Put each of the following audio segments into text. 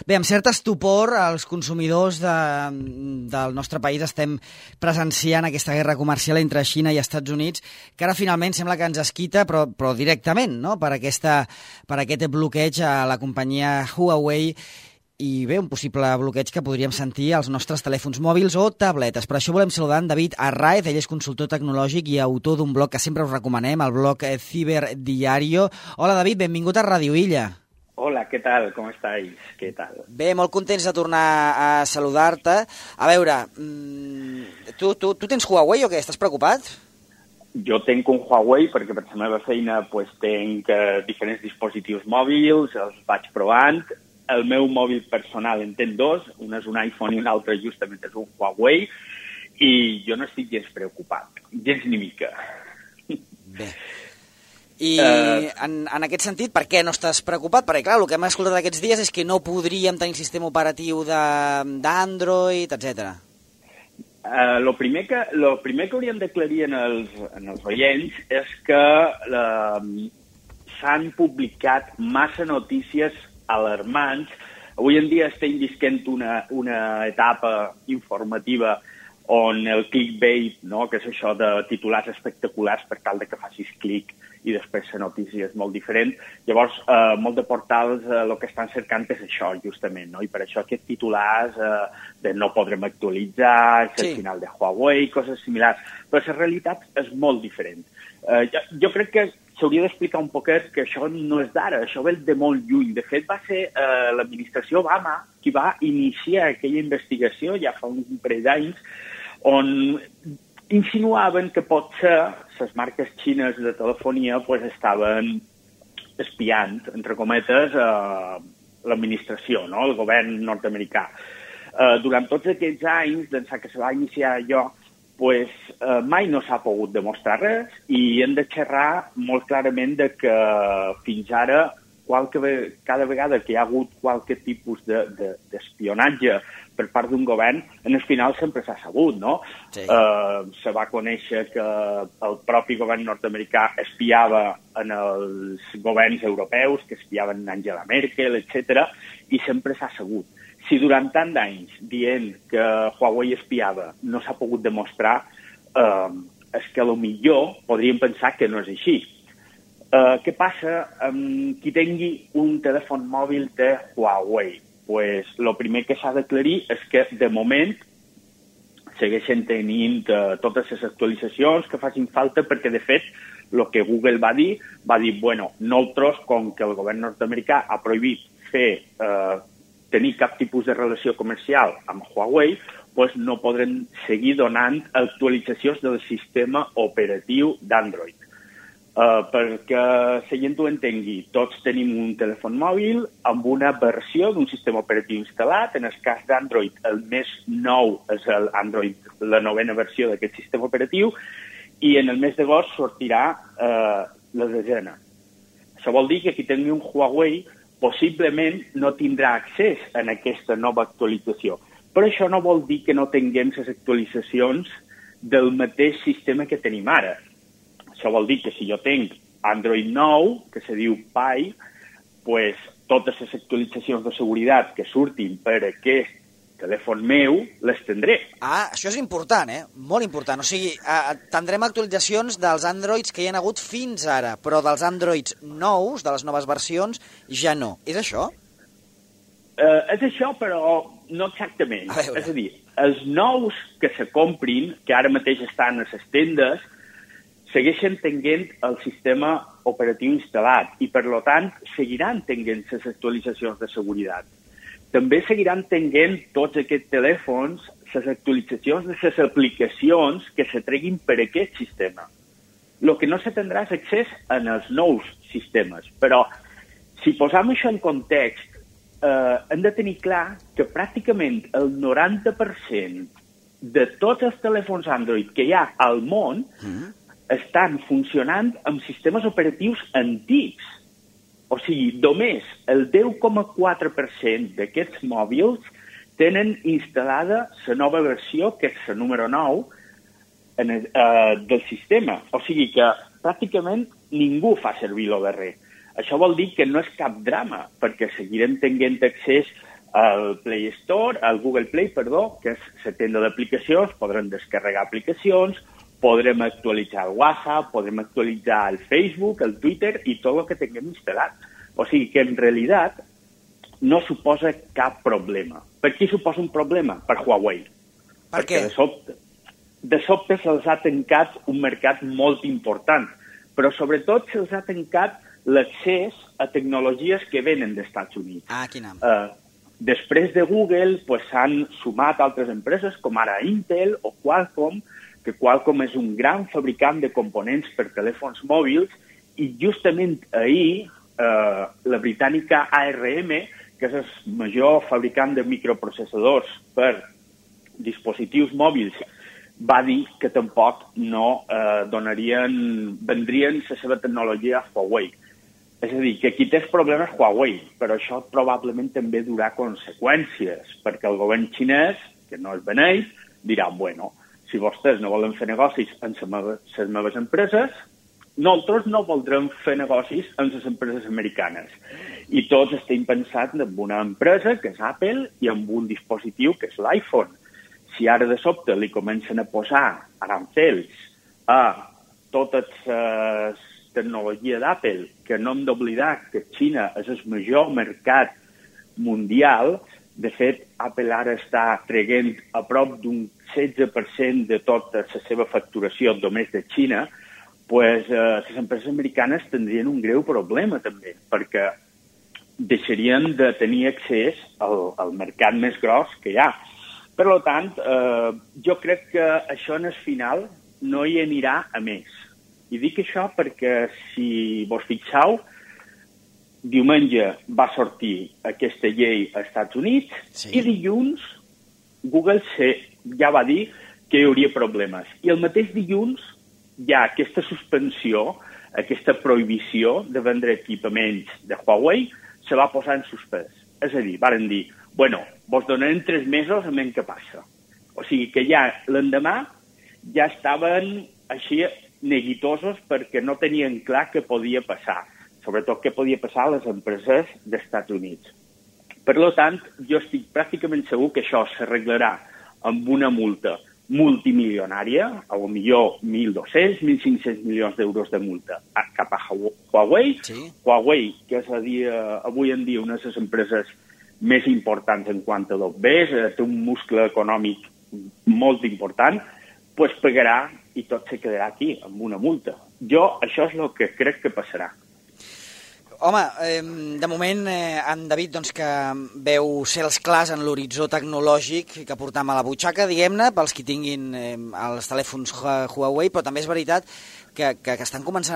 Bé, amb cert estupor, els consumidors del nostre país estem presenciant aquesta guerra comercial entre Xina i Estats Units, que ara finalment sembla que ens esquita, però directament, no?, per aquest bloqueig a la companyia Huawei, i bé, un possible bloqueig que podríem sentir als nostres telèfons mòbils o tabletes. Per això volem saludar en David Arraez, ell és consultor tecnològic i autor d'un blog que sempre us recomanem, el blog Ciberdiario. Hola, David, benvingut a Radio Illa. Hola, ¿qué tal? ¿Cómo estáis? ¿Qué tal? Bé, molt contents de tornar a saludar-te. A veure, tu tens Huawei o què? Estàs preocupat? Jo tenc un Huawei perquè per la meva feina tenc diferents dispositius mòbils, els vaig provant. El meu mòbil personal en ten dos, un és un iPhone i un altre justament és un Huawei, i jo no estic gens preocupat, gens ni mica. Bé. I en aquest sentit, per què no estàs preocupat? Perquè, clar, el que hem escoltat aquests dies és que no podríem tenir sistema operatiu d'Android, etc. Lo primer que hauríem d'aclarir en els oients és que s'han publicat massa notícies alarmants. Avui en dia estem visquent una etapa informativa on el clickbait, no?, que és això de titulars espectaculars per tal de que facis clic i després la notícia és molt diferent. Llavors, molts de portals el que estan cercant és això, justament, no? I per això aquests titulars de no podrem actualitzar, és el final de Huawei, coses similars. Però la realitat és molt diferent. Jo crec que s'hauria d'explicar un poquet que això no és d'ara, això ve de molt lluny. De fet, va ser l'administració Obama qui va iniciar aquella investigació ja fa un parell d'anys, on insinuaven que potser les marques xines de telefonia estaven espiant, entre cometes, l'administració, no?, el govern nord-americà. Durant tots aquests anys, d'ençà que se va iniciar allò, mai no s'ha pogut demostrar res i hem de xerrar molt clarament de que fins ara, cada vegada que hi ha hagut qualque tipus d'espionatge per part d'un govern, en el final sempre s'ha sabut, no? Sí. Se va conèixer que el propi govern nord-americà espiava en els governs europeus, que espiaven Angela Merkel, etc. I sempre s'ha sabut. Si durant tant d'anys dient que Huawei espiava no s'ha pogut demostrar, és que potser podríem pensar que no és així. Què passa amb qui tingui un telèfon mòbil de Huawei? El primer que s'ha d'aclarir és que, de moment, segueixen tenint totes les actualitzacions que facin falta perquè, de fet, el que Google va dir, bueno, nosaltres, com que el govern nord-americà ha prohibit tenir cap tipus de relació comercial amb Huawei, no podrem seguir donant actualitzacions del sistema operatiu d'Android. Perquè la gent ho entengui, tots tenim un telèfon mòbil amb una versió d'un sistema operatiu instal·lat. En el cas d'Android, el més nou és l'Android, la 9ª versió d'aquest sistema operatiu, i en el mes d'agost sortirà la 10ª. Això vol dir que qui tingui un Huawei possiblement no tindrà accés a aquesta nova actualització. Però això no vol dir que no tinguem les actualitzacions del mateix sistema que tenim ara. Això vol dir que si jo tinc Android 9, que se diu Pie, totes les actualitzacions de seguretat que surtin per aquest telèfon meu les tindré. Això és important, molt important. O sigui, tindrem actualitzacions dels Androids que hi ha hagut fins ara, però dels Androids nous, de les noves versions, ja no. És això? És això, però no exactament. És a dir, els nous que se comprin, que ara mateix estan a les tendes, segueixen tenint el sistema operatiu instal·lat i, per tant, seguiran tenint les actualitzacions de seguretat. També seguiran tenint tots aquests telèfons les actualitzacions de les aplicacions que se treguin per aquest sistema. El que no se tindrà és accés en els nous sistemes. Però, si posam això en context, hem de tenir clar que pràcticament el 90% de tots els telèfons Android que hi ha al món estan funcionant amb sistemes operatius antics. O sigui, només el 10,4% d'aquests mòbils tenen instal·lada la nova versió, que és la número 9, del sistema. O sigui que pràcticament ningú fa servir el darrer. Això vol dir que no és cap drama, perquè seguirem tenint accés al Play Store, al Google Play, perdó, que és la tenda d'aplicacions, podrem descarregar aplicacions, podrem actualitzar el WhatsApp, podrem actualitzar el Facebook, el Twitter i tot el que tinguem instal·lat. O sigui que, en realitat, no suposa cap problema. Per qui suposa un problema? Per Huawei. Per què? Perquè de sobte se'ls ha tancat un mercat molt important, però sobretot se'ls ha tancat l'accés a tecnologies que venen dels Estats Units. Quina. Després de Google s'han sumat altres empreses com ara Intel o Qualcomm, que Qualcomm és un gran fabricant de components per telèfons mòbils, i justament ahir la britànica ARM, que és el major fabricant de microprocessadors per dispositius mòbils, va dir que tampoc no vendrien la seva tecnologia a Huawei. És a dir, que qui té problemes és Huawei, però això probablement també durà conseqüències, perquè el govern xinès, que no és beneit, dirà, bueno, si vostès no volen fer negocis amb les meves empreses, nosaltres no voldrem fer negocis amb les empreses americanes. I tots estem pensant en una empresa, que és Apple, i en un dispositiu, que és l'iPhone. Si ara de sobte li comencen a posar arancels a totes les tecnologies d'Apple, que no hem d'oblidar que Xina és el major mercat mundial. De fet, Apple ara està traient a prop d'un 16% de tota la seva facturació només de Xina. Les empreses americanes tindrien un greu problema també, perquè deixarien de tenir accés al mercat més gros que hi ha. Per tant, jo crec que això en el final no hi anirà a més. I dic això perquè, si vos fixeu, diumenge va sortir aquesta llei als Estats Units i dilluns Google ja va dir que hi hauria problemes. I el mateix dilluns hi ha aquesta suspensió, aquesta prohibició de vendre equipaments de Huawei, se va posar en suspès. És a dir, varen dir, bueno, vos donarem 3 mesos a veure què passa. O sigui que ja l'endemà ja estaven així neguitosos perquè no tenien clar què podia passar, sobretot què podia passar a les empreses dels Estats Units. Per tant, jo estic pràcticament segur que això s'arreglarà amb una multa multimilionària, a lo millor 1.200, 1.500 milions d'euros de multa cap a Huawei. Sí. Huawei, que és avui en dia una de les empreses més importants en quant a l'OBS, té un muscle econòmic molt important, doncs pagarà i tot se quedarà aquí, amb una multa. Això és el que crec que passarà. Home, de moment, en David, doncs, que veu cels clars en l'horitzó tecnològic que portam a la butxaca, diguem-ne, pels qui tinguin els telèfons Huawei, però també és veritat que estan començant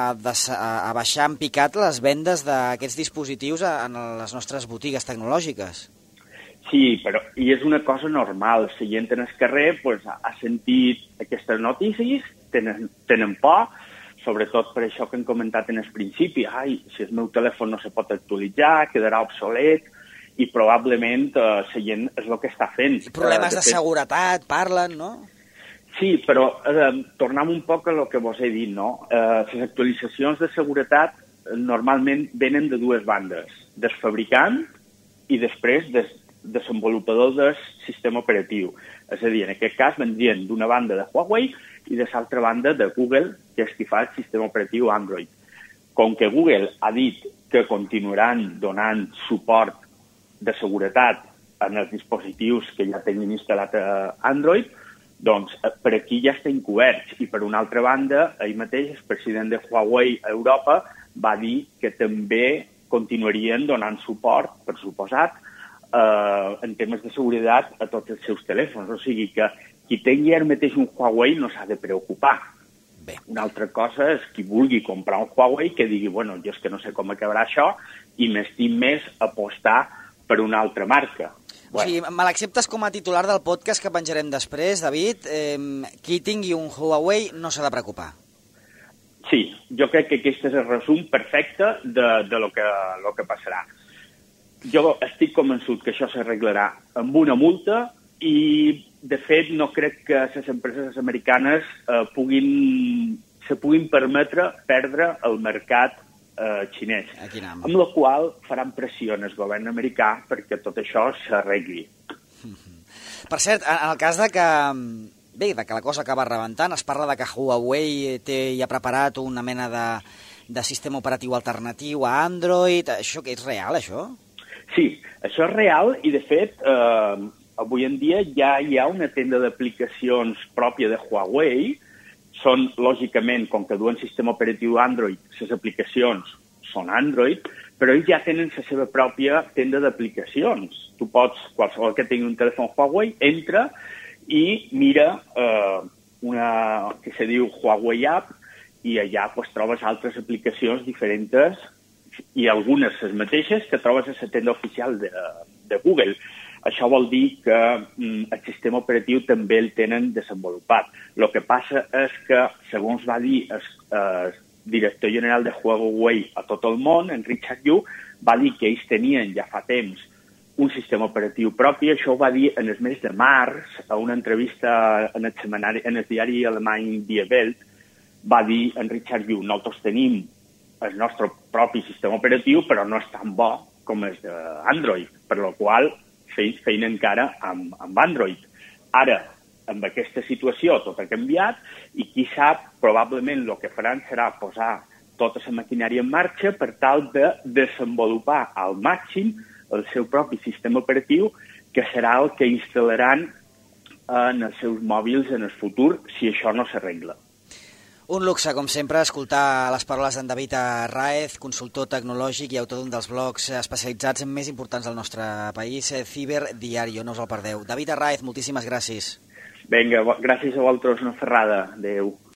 a baixar en picat les vendes d'aquests dispositius en les nostres botigues tecnològiques. Sí, i és una cosa normal. La gent en el carrer ha sentit aquestes notícies, tenen por, sobretot per això que hem comentat en el principi. Si el meu telèfon no se pot actualitzar, quedarà obsolet, i probablement la gent és el que està fent. Problemes de seguretat, parlen, no? Sí, però tornem un poc a el que vos he dit, no? Les actualitzacions de seguretat normalment venen de dues bandes, del fabricant i després del desenvolupador del sistema operatiu. És a dir, en aquest cas vendrien d'una banda de Huawei i de l'altra banda de Google, que és qui fa el sistema operatiu Android. Com que Google ha dit que continuaran donant suport de seguretat en els dispositius que ja tenen instal·lat a Android, doncs per aquí ja estem coberts. I per una altra banda, ahir mateix el president de Huawei a Europa va dir que també continuarien donant suport, per suposat, en temes de seguretat a tots els seus telèfons. O sigui que qui tingui ara mateix un Huawei no s'ha de preocupar. Bé. Una altra cosa és qui vulgui comprar un Huawei que digui, bueno, jo és que no sé com acabarà això i m'estim més apostar per una altra marca. O sigui, me l'acceptes com a titular del podcast que penjarem després, David? Qui tingui un Huawei no s'ha de preocupar. Sí, jo crec que aquest és el resum perfecte de lo que passarà. Jo estic convençut que això s'arreglarà amb una multa i, de fet, no crec que les empreses americanes se puguin permetre perdre el mercat xinès. Amb la qual faran pressió en el govern americà perquè tot això s'arregli. Per cert, en el cas de que la cosa acaba rebentant, es parla de que Huawei té ja preparat una mena de sistema operatiu alternatiu a Android. Això que és real, això? Sí, això és real i, de fet, avui en dia ja hi ha una tenda d'aplicacions pròpia de Huawei. Són, lògicament, com que duen sistema operatiu Android, les aplicacions són Android, però ells ja tenen la seva pròpia tenda d'aplicacions. Tu pots, qualsevol que tingui un telèfon Huawei, entra i mira una que se diu Huawei App i allà pues, trobes altres aplicacions diferents i algunes les mateixes que trobes a la tenda oficial de Google. Això vol dir que el sistema operatiu també el tenen desenvolupat. El que passa és que, segons va dir el director general de Huawei a tot el món, en Richard Yu, va dir que ells tenien ja fa temps un sistema operatiu propi. Això ho va dir en el mes de març, a una entrevista en el diari alemany Die Welt. Va dir en Richard Yu, nosaltres tenim el nostre propi sistema operatiu, però no és tan bo com el d'Android, per la qual feina encara amb Android. Ara, amb aquesta situació tot ha canviat i qui sap, probablement el que faran serà posar tota la maquinària en marxa per tal de desenvolupar al màxim el seu propi sistema operatiu, que serà el que instal·laran en els seus mòbils en el futur si això no s'arregla. Un luxe, com sempre, escoltar les paraules d'en David Raez, consultor tecnològic i autor d'un dels blogs especialitzats més importants del nostre país, Ciberdiario, no us el perdeu. David Raez, moltíssimes gràcies. Vinga, gràcies a vosaltres, una ferrada. Adéu.